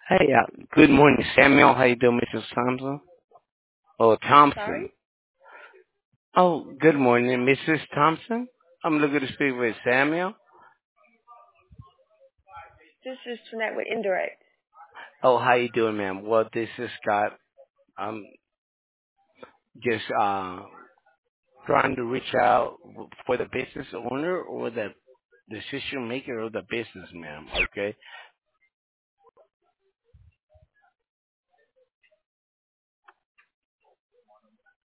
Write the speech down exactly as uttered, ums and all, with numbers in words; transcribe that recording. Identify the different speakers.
Speaker 1: Hey, uh, good morning, Samuel. How you doing, missus Thompson? Oh, Thompson.
Speaker 2: Sorry?
Speaker 1: Oh, good morning, missus Thompson. I'm looking to speak with Samuel.
Speaker 2: This is Jeanette with Indirect.
Speaker 1: Oh, how you doing, ma'am? Well, this is Scott. I'm just uh trying to reach out for the business owner or the decision maker of the business, ma'am. Okay.